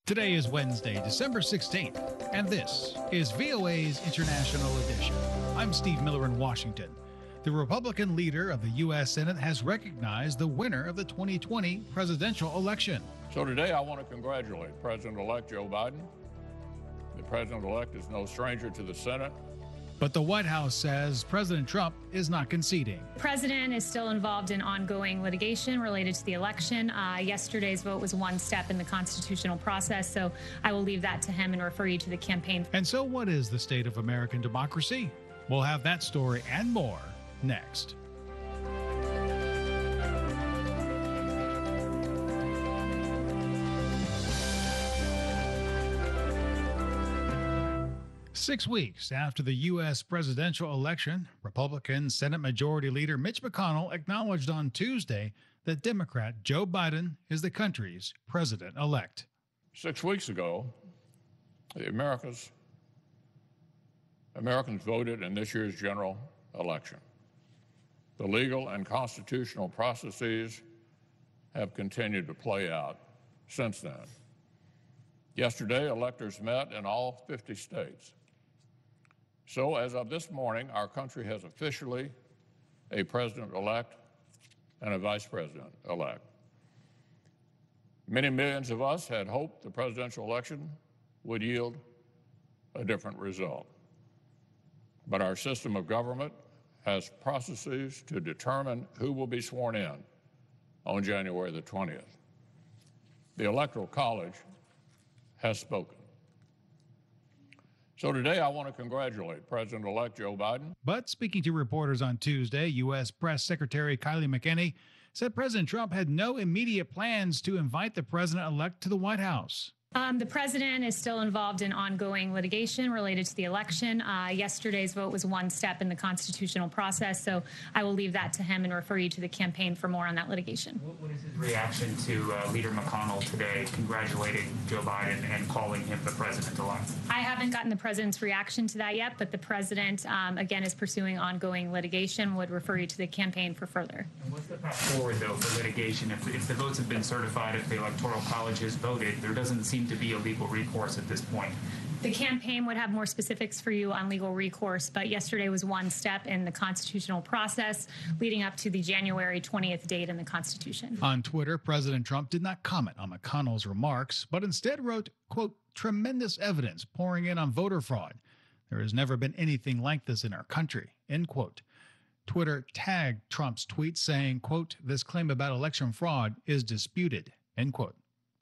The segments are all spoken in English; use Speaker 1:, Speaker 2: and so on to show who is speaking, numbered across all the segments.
Speaker 1: Today is Wednesday, December 16th, and this is VOA's International Edition. I'm Steve Miller in Washington. The Republican leader of the U.S. Senate has recognized the winner of the 2020 presidential election.
Speaker 2: So today I want to congratulate President-elect Joe Biden. The President-elect is no stranger to the Senate.
Speaker 1: But the White House says President Trump is not conceding.
Speaker 3: The president is still involved in ongoing litigation related to the election. Yesterday's vote was one step in the constitutional process, so I will leave that to him and refer you to the campaign.
Speaker 1: And so what is the state of American democracy? We'll have that story and more next. Six weeks after the U.S. presidential election, Republican Senate Majority Leader Mitch McConnell acknowledged on Tuesday that Democrat Joe Biden is the country's president-elect.
Speaker 2: 6 weeks ago, Americans voted in this year's general election. The legal and constitutional processes have continued to play out since then. Yesterday, electors met in all 50 states. So as of this morning, our country has officially a president-elect and a vice president-elect. Many millions of us had hoped the presidential election would yield a different result. But our system of government has processes to determine who will be sworn in on January the 20th. The Electoral College has spoken. So today I want to congratulate President-elect Joe Biden.
Speaker 1: But speaking to reporters on Tuesday, U.S. Press Secretary Kylie McEnany said President Trump had no immediate plans to invite the president-elect to the White House.
Speaker 3: The president is still involved in ongoing litigation related to the election. Yesterday's vote was one step in the constitutional process, so I will leave that to him and refer you to the campaign for more on that litigation.
Speaker 4: What is his reaction to Leader McConnell today congratulating Joe Biden and calling him the president-elect?
Speaker 3: I haven't gotten the president's reaction to that yet, but the president, again, is pursuing ongoing litigation, would refer you to the campaign for further.
Speaker 4: And what's the path forward, though, for litigation? If the votes have been certified, if the Electoral College has voted, there doesn't seem to be a legal recourse at this point.
Speaker 3: The campaign would have more specifics for you on legal recourse, but yesterday was one step in the constitutional process leading up to the January 20th date in the Constitution.
Speaker 1: On Twitter, President Trump did not comment on McConnell's remarks, but instead wrote, quote, "tremendous evidence pouring in on voter fraud. There has never been anything like this in our country," end quote. Twitter tagged Trump's tweet saying, quote, "this claim about election fraud is disputed," end quote.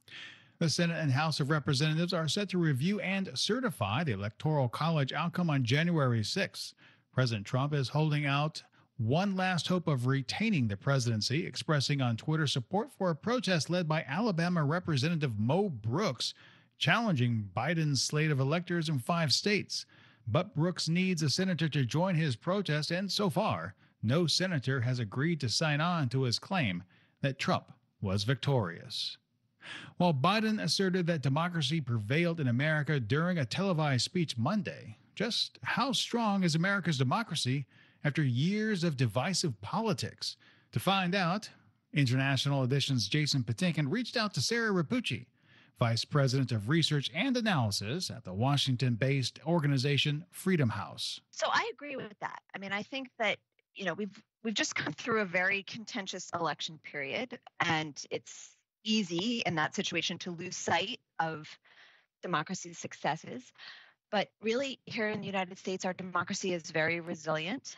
Speaker 1: The Senate and House of Representatives are set to review and certify the Electoral College outcome on January 6. President Trump is holding out one last hope of retaining the presidency, expressing on Twitter support for a protest led by Alabama Representative Mo Brooks, challenging Biden's slate of electors in 5 states. But Brooks needs a senator to join his protest, and so far, no senator has agreed to sign on to his claim that Trump was victorious. While Biden asserted that democracy prevailed in America during a televised speech Monday, just how strong is America's democracy after years of divisive politics? To find out, International Edition's Jason Patinkin reached out to Sarah Rapucci, Vice President of Research and Analysis at the Washington-based organization Freedom House.
Speaker 5: So I agree with that. I mean, I think that, we've just come through a very contentious election period, and it's easy in that situation to lose sight of democracy's successes. But really, here in the United States, our democracy is very resilient.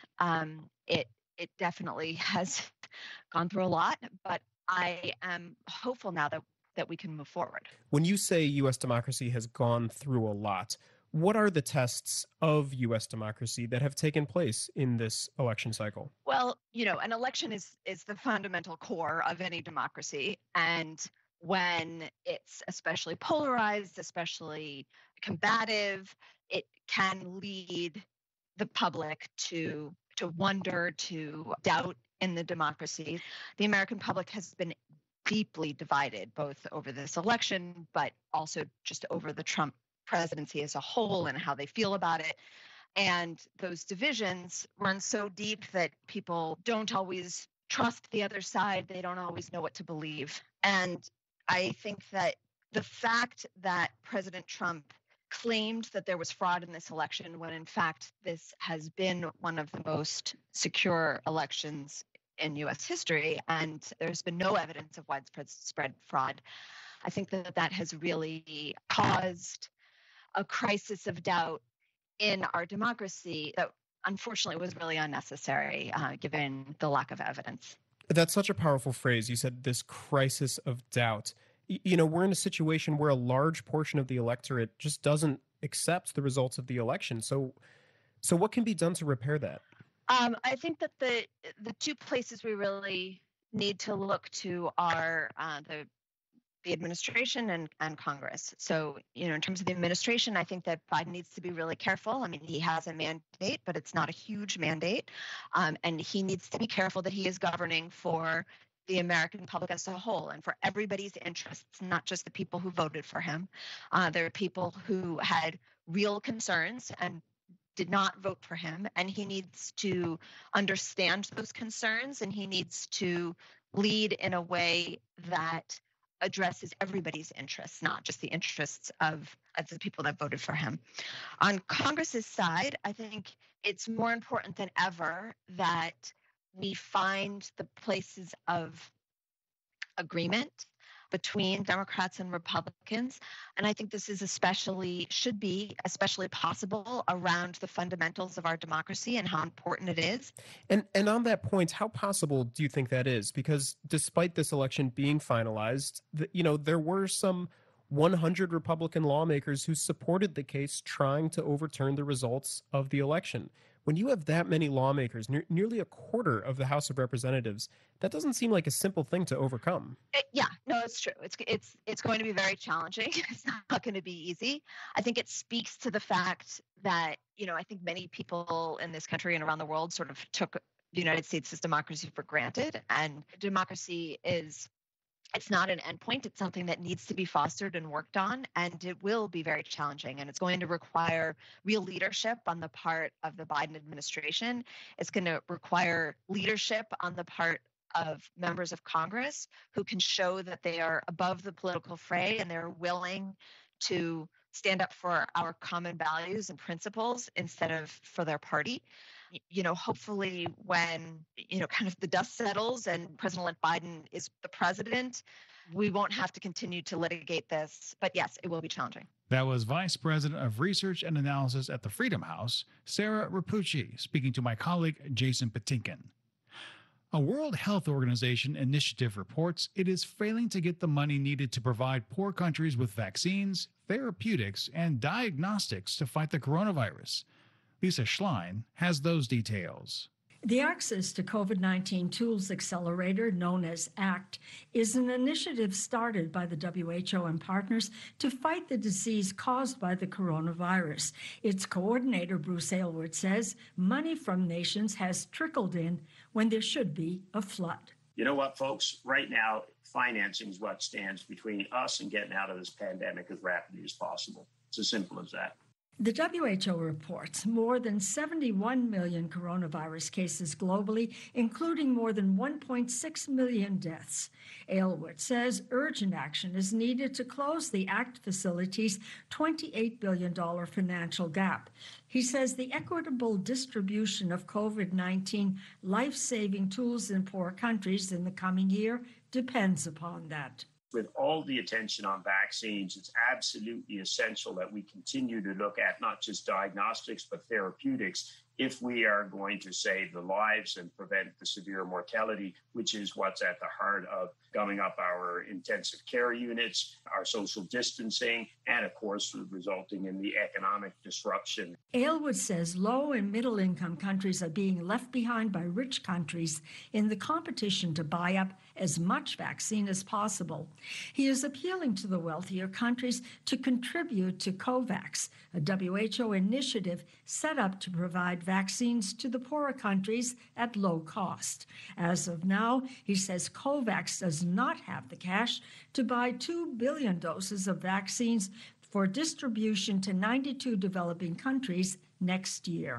Speaker 5: It definitely has gone through a lot, but I am hopeful now that we can move forward.
Speaker 6: When you say U.S. democracy has gone through a lot, what are the tests of U.S. democracy that have taken place in this election cycle?
Speaker 5: Well, an election is the fundamental core of any democracy. And when it's especially polarized, especially combative, it can lead the public to wonder, to doubt in the democracy. The American public has been deeply divided, both over this election, but also just over the Trump presidency as a whole and how they feel about it. And those divisions run so deep that people don't always trust the other side. They don't always know what to believe. And I think that The fact that President Trump claimed that there was fraud in this election when in fact this has been one of the most secure elections in US history and there's been no evidence of widespread fraud, I think that has really caused a crisis of doubt in our democracy that unfortunately was really unnecessary given the lack of evidence.
Speaker 6: That's such a powerful phrase. You said this crisis of doubt. You know, we're in a situation where a large portion of the electorate just doesn't accept the results of the election. So what can be done to repair that?
Speaker 5: I think that the two places we really need to look to are the administration and Congress. So, in terms of the administration, I think that Biden needs to be really careful. I mean, he has a mandate, but it's not a huge mandate. And he needs to be careful that he is governing for the American public as a whole and for everybody's interests, not just the people who voted for him. There are people who had real concerns and did not vote for him, and he needs to understand those concerns, and he needs to lead in a way that addresses everybody's interests, not just the interests of the people that voted for him. On Congress's side, I think it's more important than ever that we find the places of agreement between Democrats and Republicans. And I think this is should be especially possible around the fundamentals of our democracy and how important it is.
Speaker 6: And on that point, how possible do you think that is? Because despite this election being finalized, there were some 100 Republican lawmakers who supported the case trying to overturn the results of the election. When you have that many lawmakers, nearly a quarter of the House of Representatives, that doesn't seem like a simple thing to overcome.
Speaker 5: Yeah, no, it's true. It's going to be very challenging. It's not going to be easy. I think it speaks to the fact that, I think many people in this country and around the world sort of took the United States' democracy for granted. And democracy it's not an endpoint. It's something that needs to be fostered and worked on, and it will be very challenging. And it's going to require real leadership on the part of the Biden administration. It's going to require leadership on the part of members of Congress who can show that they are above the political fray and they're willing to stand up for our common values and principles instead of for their party. Hopefully when, kind of the dust settles and President Biden is the president, we won't have to continue to litigate this. But yes, it will be challenging.
Speaker 1: That was Vice President of Research and Analysis at the Freedom House, Sarah Rapucci, speaking to my colleague, Jason Patinkin. A World Health Organization initiative reports it is failing to get the money needed to provide poor countries with vaccines, therapeutics, and diagnostics to fight the coronavirus. Lisa Schlein has those details.
Speaker 7: The Access to COVID-19 Tools Accelerator, known as ACT, is an initiative started by the WHO and partners to fight the disease caused by the coronavirus. Its coordinator, Bruce Aylward, says money from nations has trickled in when there should be a flood.
Speaker 8: You know what, folks? Right now, financing is what stands between us and getting out of this pandemic as rapidly as possible. It's as simple as that.
Speaker 7: The WHO reports more than 71 million coronavirus cases globally, including more than 1.6 million deaths. Aylward says urgent action is needed to close the ACT facility's $28 billion financial gap. He says the equitable distribution of COVID-19 life-saving tools in poor countries in the coming year depends upon that.
Speaker 8: With all the attention on vaccines, it's absolutely essential that we continue to look at not just diagnostics, but therapeutics if we are going to save the lives and prevent the severe mortality, which is what's at the heart of gumming up our intensive care units, our social distancing, and of course, resulting in the economic disruption.
Speaker 7: Aylward says low and middle income countries are being left behind by rich countries in the competition to buy up as much vaccine as possible. He is appealing to the wealthier countries to contribute to COVAX, a WHO initiative set up to provide vaccines to the poorer countries at low cost. As of now, he says COVAX does not have the cash to buy 2 billion doses of vaccines for distribution to 92 developing countries next year.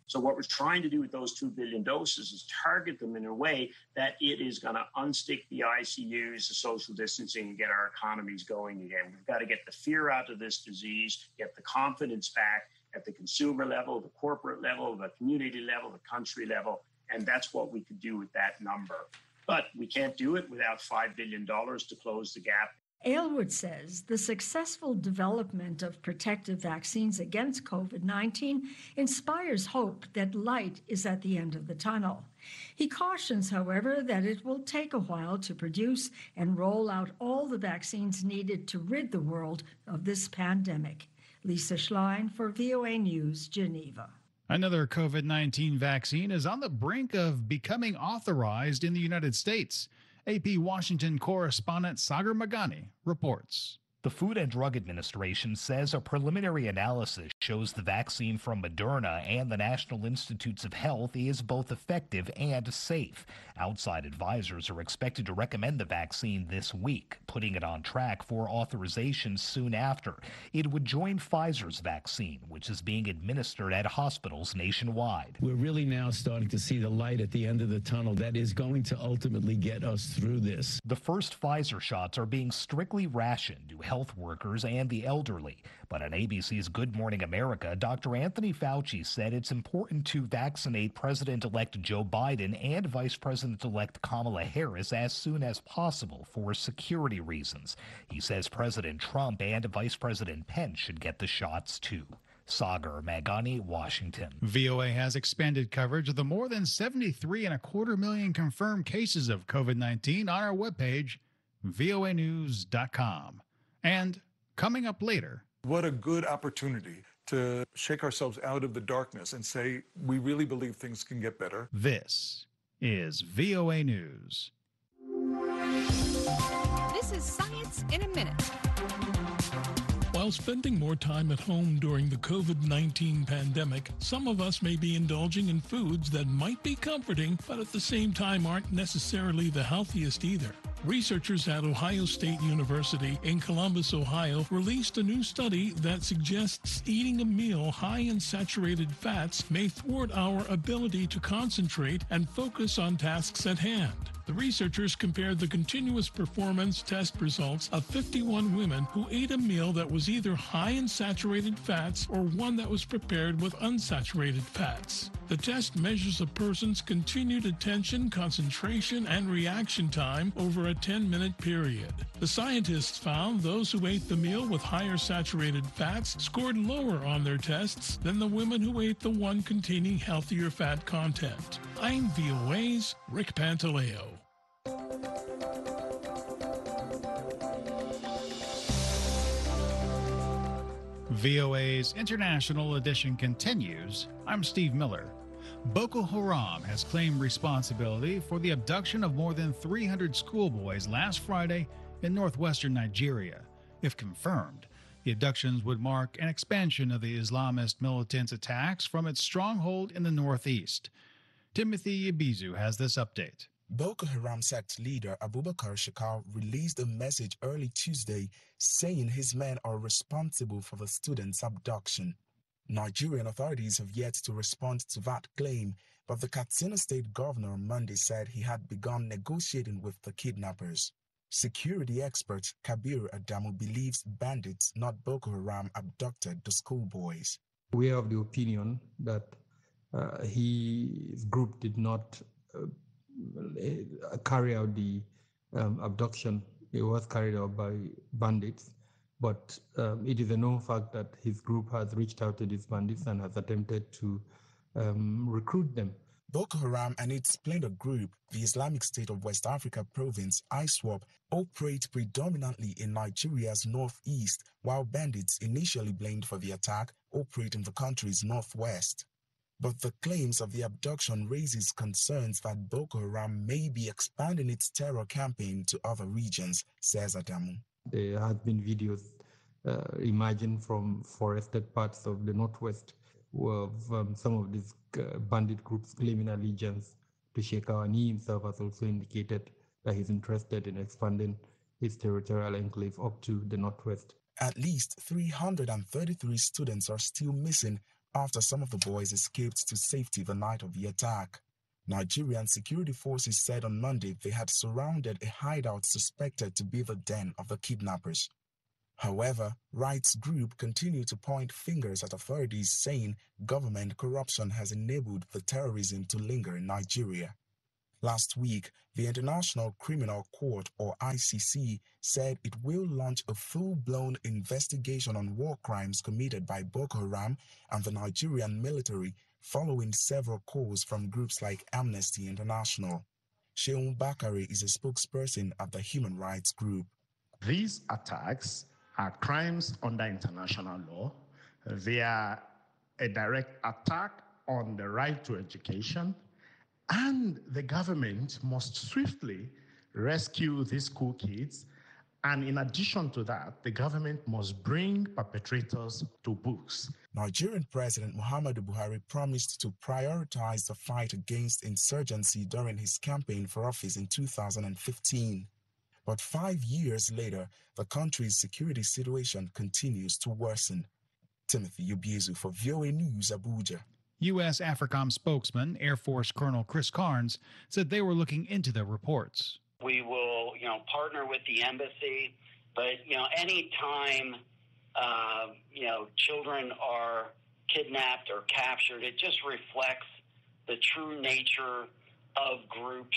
Speaker 8: So what we're trying to do with those 2 billion doses is target them in a way that it is going to unstick the ICUs, the social distancing, and get our economies going again. We've got to get the fear out of this disease, get the confidence back at the consumer level, the corporate level, the community level, the country level, and that's what we could do with that number. But we can't do it without $5 billion to close the gap.
Speaker 7: Aylward says the successful development of protective vaccines against COVID-19 inspires hope that light is at the end of the tunnel. He cautions, however, that it will take a while to produce and roll out all the vaccines needed to rid the world of this pandemic. Lisa Schlein for VOA News, Geneva.
Speaker 1: Another COVID-19 vaccine is on the brink of becoming authorized in the United States. AP Washington correspondent Sagar Magani reports.
Speaker 9: The Food and Drug Administration says a preliminary analysis shows the vaccine from Moderna and the National Institutes of Health is both effective and safe. Outside advisors are expected to recommend the vaccine this week, putting it on track for authorization soon after. It would join Pfizer's vaccine, which is being administered at hospitals nationwide.
Speaker 10: We're really now starting to see the light at the end of the tunnel that is going to ultimately get us through this.
Speaker 9: The first Pfizer shots are being strictly rationed to health workers and the elderly. But on ABC's Good Morning America, Dr. Anthony Fauci said it's important to vaccinate President-elect Joe Biden and Vice President-elect Kamala Harris as soon as possible for security reasons. He says President Trump and Vice President Pence should get the shots too. Sagar Magani, Washington.
Speaker 1: VOA has expanded coverage of the more than 73.25 million confirmed cases of COVID-19 on our webpage, voanews.com. And coming up later.
Speaker 11: What a good opportunity to shake ourselves out of the darkness and say, we really believe things can get better.
Speaker 1: This is VOA News.
Speaker 12: This is Science in a Minute.
Speaker 13: While spending more time at home during the COVID-19 pandemic, some of us may be indulging in foods that might be comforting, but at the same time aren't necessarily the healthiest either. Researchers at Ohio State University in Columbus, Ohio, released a new study that suggests eating a meal high in saturated fats may thwart our ability to concentrate and focus on tasks at hand. The researchers compared the continuous performance test results of 51 women who ate a meal that was either high in saturated fats or one that was prepared with unsaturated fats. The test measures a person's continued attention, concentration, and reaction time over a 10-minute period. The scientists found those who ate the meal with higher saturated fats scored lower on their tests than the women who ate the one containing healthier fat content. I'm VOA's Rick Pantaleo.
Speaker 1: VOA's International Edition continues. I'm Steve Miller. Boko Haram has claimed responsibility for the abduction of more than 300 schoolboys last Friday in northwestern Nigeria. If confirmed, the abductions would mark an expansion of the Islamist militants' attacks from its stronghold in the northeast. Timothy Ibizu has this update.
Speaker 14: Boko Haram sect leader Abubakar Shekau released a message early Tuesday saying his men are responsible for the students' abduction. Nigerian authorities have yet to respond to that claim, but the Katsina state governor on Monday said he had begun negotiating with the kidnappers. Security expert Kabir Adamu believes bandits, not Boko Haram, abducted the schoolboys.
Speaker 15: We have the opinion that his group did not carry out the abduction. It was carried out by bandits, but it is a known fact that his group has reached out to these bandits and has attempted to recruit them.
Speaker 14: Boko Haram and its splinter group, the Islamic State of West Africa Province, ISWAP, operate predominantly in Nigeria's northeast, while bandits initially blamed for the attack operate in the country's northwest. But the claims of the abduction raises concerns that Boko Haram may be expanding its terror campaign to other regions, says Adamu.
Speaker 15: There have been videos emerging from forested parts of the northwest of some of these bandit groups claiming allegiance to Shekau, and he himself has also indicated that he's interested in expanding his territorial enclave up to the northwest.
Speaker 14: At least 333 students are still missing, after some of the boys escaped to safety the night of the attack. Nigerian security forces said on Monday they had surrounded a hideout suspected to be the den of the kidnappers. However, rights groups continue to point fingers at authorities, saying government corruption has enabled the terrorism to linger in Nigeria. Last week, the International Criminal Court, or ICC, said it will launch a full-blown investigation on war crimes committed by Boko Haram and the Nigerian military, following several calls from groups like Amnesty International. Sheun Bakare is a spokesperson at the human rights group.
Speaker 16: These attacks are crimes under international law. They are a direct attack on the right to education, and the government must swiftly rescue these school kids. And in addition to that, the government must bring perpetrators to books.
Speaker 14: Nigerian President Muhammadu Buhari promised to prioritize the fight against insurgency during his campaign for office in 2015. But 5 years later, the country's security situation continues to worsen. Timothy Ubiezu for VOA News, Abuja.
Speaker 1: U.S. AFRICOM spokesman, Air Force Colonel Chris Carnes, said they were looking into the reports.
Speaker 17: We will, partner with the embassy, but, any time, children are kidnapped or captured, it just reflects the true nature of groups,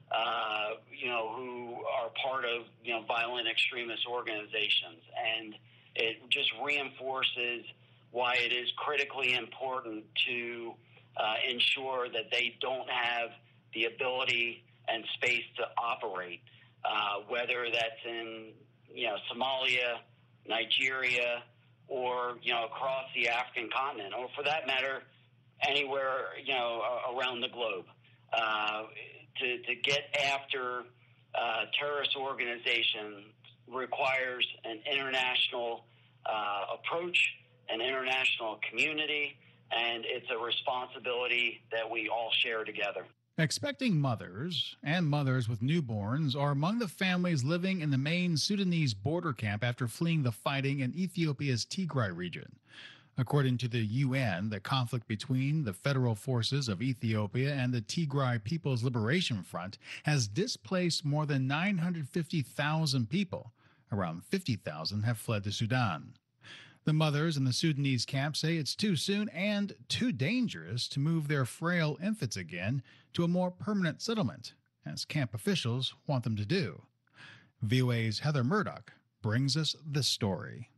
Speaker 17: who are part of, violent extremist organizations. And it just reinforces why it is critically important to ensure that they don't have the ability and space to operate, whether that's in, Somalia, Nigeria, or, across the African continent, or for that matter, anywhere, around the globe. To get after terrorist organizations requires an international approach, an international community, and it's a responsibility that we all share together.
Speaker 1: Expecting mothers and mothers with newborns are among the families living in the main Sudanese border camp after fleeing the fighting in Ethiopia's Tigray region. According to the UN, the conflict between the federal forces of Ethiopia and the Tigray People's Liberation Front has displaced more than 950,000 people. Around 50,000 have fled to Sudan. The mothers in the Sudanese camp say it's too soon and too dangerous to move their frail infants again to a more permanent settlement, as camp officials want them to do. VOA's Heather Murdoch brings us this story.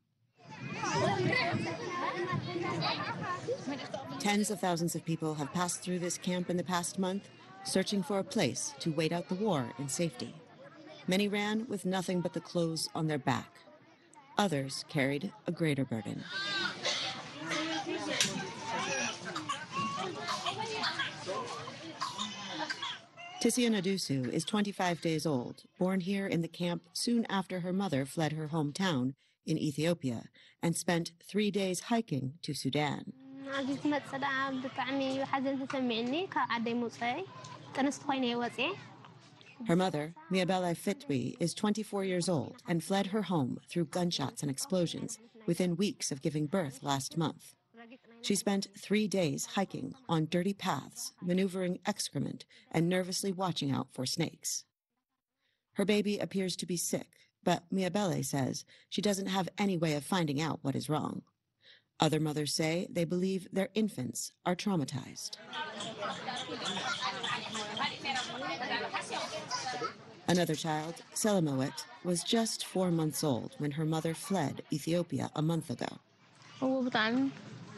Speaker 18: Tens of thousands of people have passed through this camp in the past month, searching for a place to wait out the war in safety. Many ran with nothing but the clothes on their back. Others carried a greater burden. Tisia Nadusu is 25 days old, born here in the camp soon after her mother fled her hometown in Ethiopia and spent 3 days hiking to Sudan. Her mother, Miabele Fitwi, is 24 years old and fled her home through gunshots and explosions within weeks of giving birth last month. She spent 3 days hiking on dirty paths, maneuvering excrement, and nervously watching out for snakes. Her baby appears to be sick, but Miabele says she doesn't have any way of finding out what is wrong. Other mothers say they believe their infants are traumatized. Another child, Selamowit, was just 4 months old when her mother fled Ethiopia a month ago. The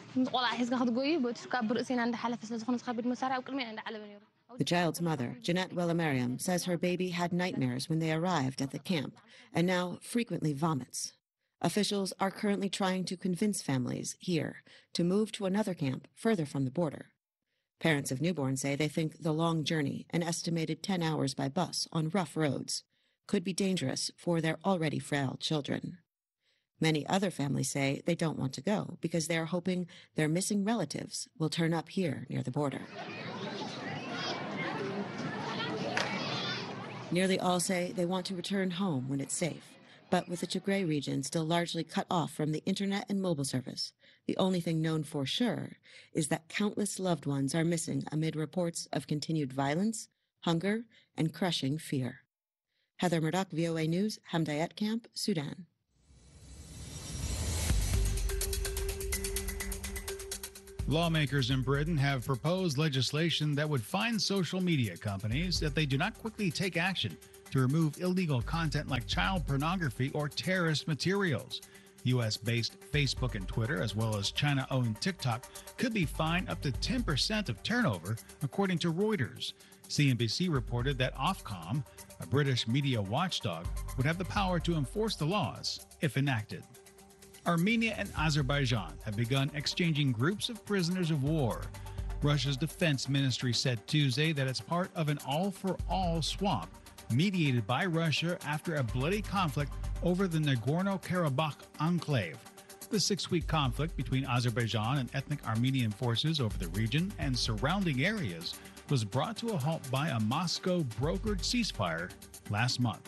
Speaker 18: child's mother, Jeanette Wellamariam, says her baby had nightmares when they arrived at the camp and now frequently vomits. Officials are currently trying to convince families here to move to another camp further from the border. Parents of newborns say they think the long journey, an estimated 10 hours by bus on rough roads, could be dangerous for their already frail children. Many other families say they don't want to go because they are hoping their missing relatives will turn up here near the border. Nearly all say they want to return home when it's safe, But with the Tigray region still largely cut off from the internet and mobile service, the only thing known for sure is that countless loved ones are missing amid reports of continued violence, hunger, and crushing fear. Heather Murdoch, VOA News, Hamdayet Camp, Sudan.
Speaker 1: Lawmakers in Britain have proposed legislation that would fine social media companies if they do not quickly take action to remove illegal content like child pornography or terrorist materials. U.S.-based Facebook and Twitter, as well as China-owned TikTok, could be fined up to 10% of turnover, according to Reuters. CNBC reported that Ofcom, a British media watchdog, would have the power to enforce the laws if enacted. Armenia and Azerbaijan have begun exchanging groups of prisoners of war. Russia's defense ministry said Tuesday that it's part of an all-for-all swap mediated by Russia after a bloody conflict over the Nagorno-Karabakh enclave. The 6-week conflict between Azerbaijan and ethnic Armenian forces over the region and surrounding areas was brought to a halt by a Moscow-brokered ceasefire last month.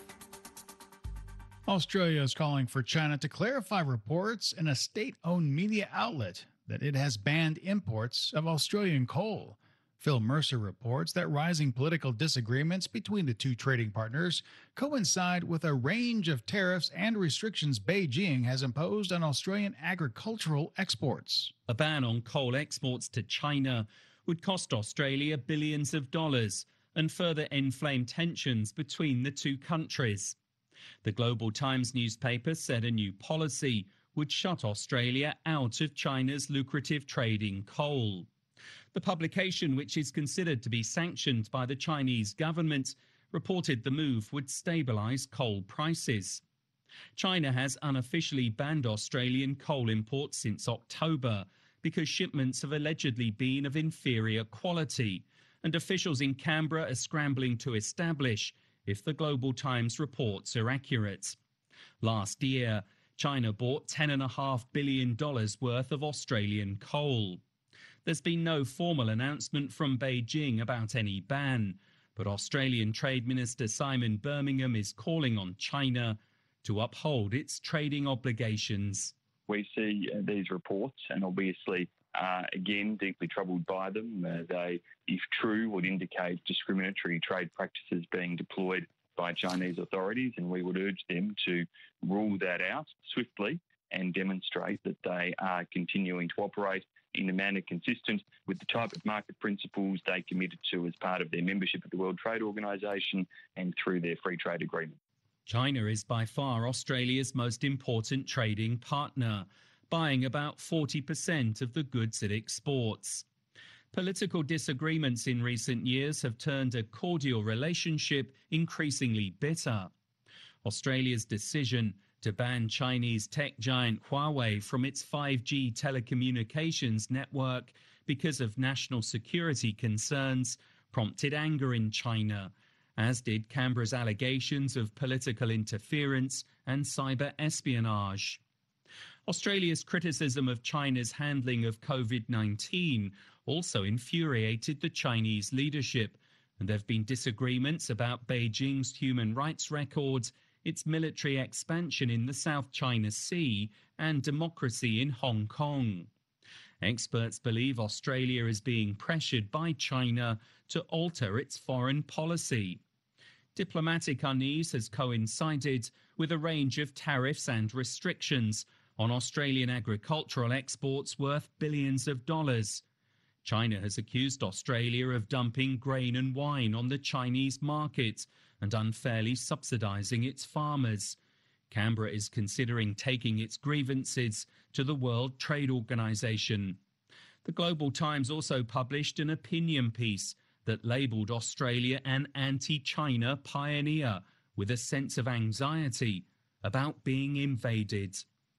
Speaker 1: Australia is calling for China to clarify reports in a state-owned media outlet that it has banned imports of Australian coal. Phil Mercer reports that rising political disagreements between the two trading partners coincide with a range of tariffs and restrictions Beijing has imposed on Australian agricultural exports.
Speaker 19: A ban on coal exports to China would cost Australia billions of dollars and further inflame tensions between the two countries. The Global Times newspaper said a new policy would shut Australia out of China's lucrative trade in coal. The publication, which is considered to be sanctioned by the Chinese government, reported the move would stabilise coal prices. China has unofficially banned Australian coal imports since October because shipments have allegedly been of inferior quality, and officials in Canberra are scrambling to establish if the Global Times reports are accurate. Last year, China bought $10.5 billion worth of Australian coal. There's been no formal announcement from Beijing about any ban, but Australian Trade Minister Simon Birmingham is calling on China to uphold its trading obligations.
Speaker 20: We see these reports and obviously again, deeply troubled by them. They, if true, would indicate discriminatory trade practices being deployed by Chinese authorities, and we would urge them to rule that out swiftly and demonstrate that they are continuing to operate in a manner consistent with the type of market principles they committed to as part of their membership of the World Trade Organization and through their free trade agreement.
Speaker 19: China is by far Australia's most important trading partner, buying about 40% of the goods it exports. Political disagreements in recent years have turned a cordial relationship increasingly bitter. Australia's decision to ban Chinese tech giant Huawei from its 5G telecommunications network because of national security concerns prompted anger in China, as did Canberra's allegations of political interference and cyber espionage. Australia's criticism of China's handling of COVID-19 also infuriated the Chinese leadership, and there have been disagreements about Beijing's human rights record, its military expansion in the South China Sea, and democracy in Hong Kong. Experts believe Australia is being pressured by China to alter its foreign policy. Diplomatic unease has coincided with a range of tariffs and restrictions on Australian agricultural exports worth billions of dollars. China has accused Australia of dumping grain and wine on the Chinese market and unfairly subsidising its farmers. Canberra is considering taking its grievances to the World Trade Organization. The Global Times also published an opinion piece that labelled Australia an anti-China pioneer with a sense of anxiety about being invaded.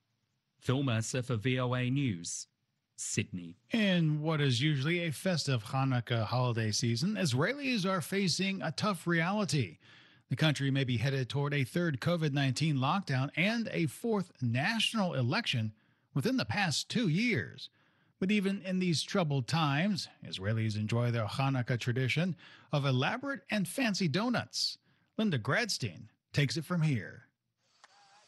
Speaker 19: Phil Mercer for VOA News, Sydney.
Speaker 1: In what is usually a festive Hanukkah holiday season, Israelis are facing a tough reality. The country may be headed toward a third COVID-19 lockdown and a fourth national election within the past 2 years. But even in these troubled times, Israelis enjoy their Hanukkah tradition of elaborate and fancy donuts. Linda Gradstein takes it from here.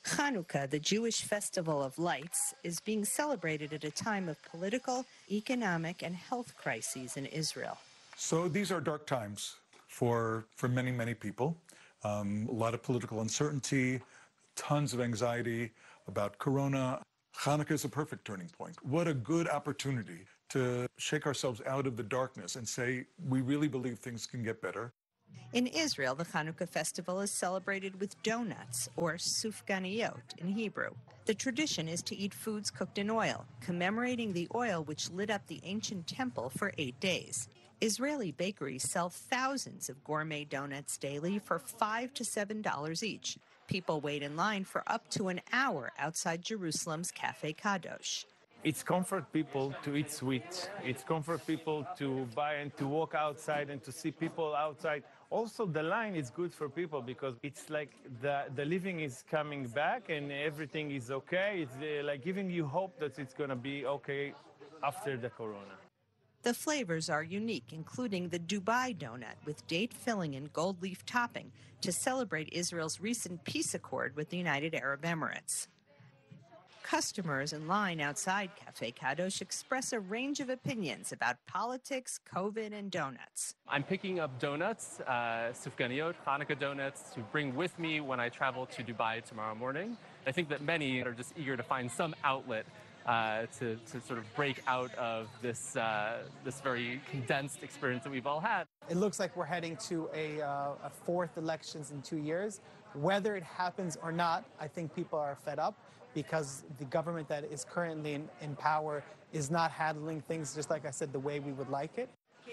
Speaker 21: Hanukkah, the Jewish festival of lights, is being celebrated at a time of political, economic, and health crises in Israel.
Speaker 11: So these are dark times for many, many people. A lot of political uncertainty, tons of anxiety about Corona. Hanukkah is a perfect turning point. What a good opportunity to shake ourselves out of the darkness and say, we really believe things can get better.
Speaker 21: In Israel, the Hanukkah festival is celebrated with donuts, or sufganiyot in Hebrew. The tradition is to eat foods cooked in oil, commemorating the oil which lit up the ancient temple for 8 days. Israeli bakeries sell thousands of gourmet donuts daily for $5 to $7 each. People wait in line for up to an hour outside Jerusalem's Cafe Kadosh.
Speaker 22: It's comfort people to eat sweet. It's comfort people to buy and to walk outside and to see people outside. Also, the line is good for people because it's like the living is coming back and everything is okay. It's like giving you hope that it's going to be okay after the Corona.
Speaker 21: The flavors are unique, including the Dubai donut with date filling and gold leaf topping to celebrate Israel's recent peace accord with the United Arab Emirates. Customers in line outside Cafe Kadosh express a range of opinions about politics, COVID, and donuts.
Speaker 23: I'm picking up donuts, sufganiyot, Hanukkah donuts, to bring with me when I travel to Dubai tomorrow morning. I think that many are just eager to find some outlet to sort of break out of this very condensed experience that we've all had.
Speaker 24: It looks like we're heading to a fourth elections in 2 years. Whether it happens or not, I think people are fed up because the government that is currently in power is not handling things, just like I said, the way we would like it.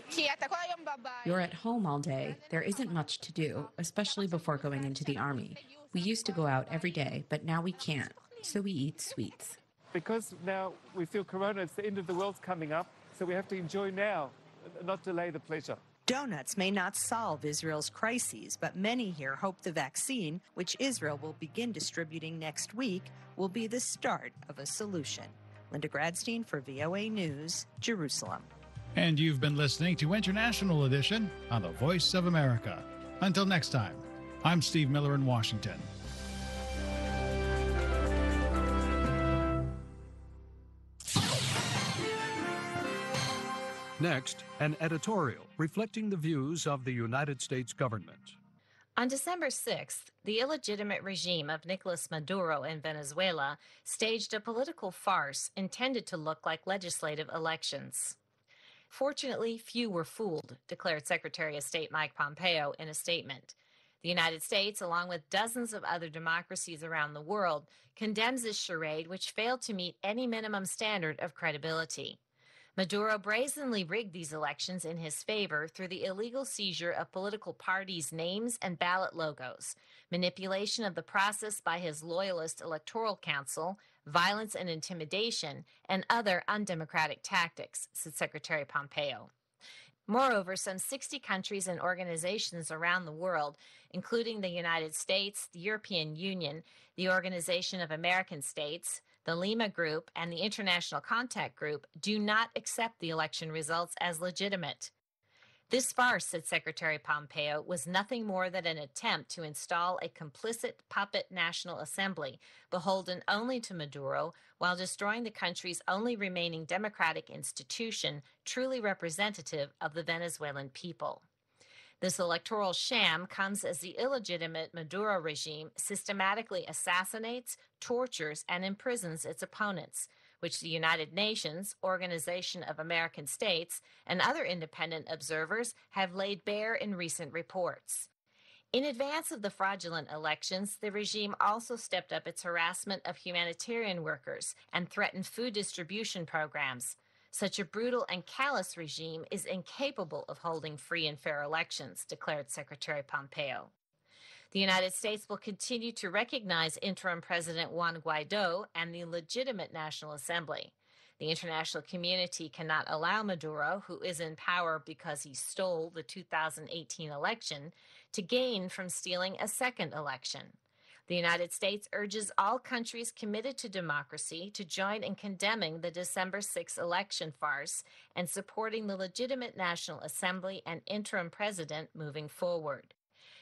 Speaker 25: You're at home all day. There isn't much to do, especially before going into the army. We used to go out every day, but now we can't, so we eat sweets.
Speaker 22: Because now we feel Corona, it's the end of the world's coming up, so we have to enjoy now, not delay the pleasure.
Speaker 21: Donuts may not solve Israel's crises, but many here hope the vaccine, which Israel will begin distributing next week, will be the start of a solution. Linda Gradstein for VOA News, Jerusalem.
Speaker 1: And you've been listening to International Edition on the Voice of America. Until next time, I'm Steve Miller in Washington.
Speaker 26: Next, an editorial reflecting the views of the United States government.
Speaker 27: On December 6th, the illegitimate regime of Nicolas Maduro in Venezuela staged a political farce intended to look like legislative elections. Fortunately, few were fooled, declared Secretary of State Mike Pompeo in a statement. The United States, along with dozens of other democracies around the world, condemns this charade which failed to meet any minimum standard of credibility. Maduro brazenly rigged these elections in his favor through the illegal seizure of political parties' names and ballot logos, manipulation of the process by his loyalist Electoral Council, violence and intimidation, and other undemocratic tactics, said Secretary Pompeo. Moreover, some 60 countries and organizations around the world, including the United States, the European Union, the Organization of American States, the Lima Group, and the International Contact Group, do not accept the election results as legitimate. This farce, said Secretary Pompeo, was nothing more than an attempt to install a complicit puppet National Assembly, beholden only to Maduro, while destroying the country's only remaining democratic institution, truly representative of the Venezuelan people. This electoral sham comes as the illegitimate Maduro regime systematically assassinates, tortures, and imprisons its opponents, which the United Nations, Organization of American States, and other independent observers have laid bare in recent reports. In advance of the fraudulent elections, the regime also stepped up its harassment of humanitarian workers and threatened food distribution programs. Such a brutal and callous regime is incapable of holding free and fair elections, declared Secretary Pompeo. The United States will continue to recognize interim President Juan Guaido and the legitimate National Assembly. The international community cannot allow Maduro, who is in power because he stole the 2018 election, to gain from stealing a second election. The United States urges all countries committed to democracy to join in condemning the December 6 election farce and supporting the legitimate National Assembly and interim president moving forward.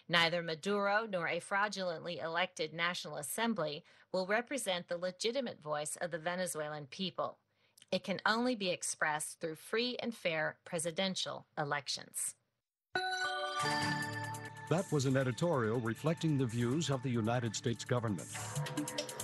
Speaker 27: Neither Maduro nor a fraudulently elected National Assembly will represent the legitimate voice of the Venezuelan people. It can only be expressed through free and fair presidential elections.
Speaker 26: That was an editorial reflecting the views of the United States government.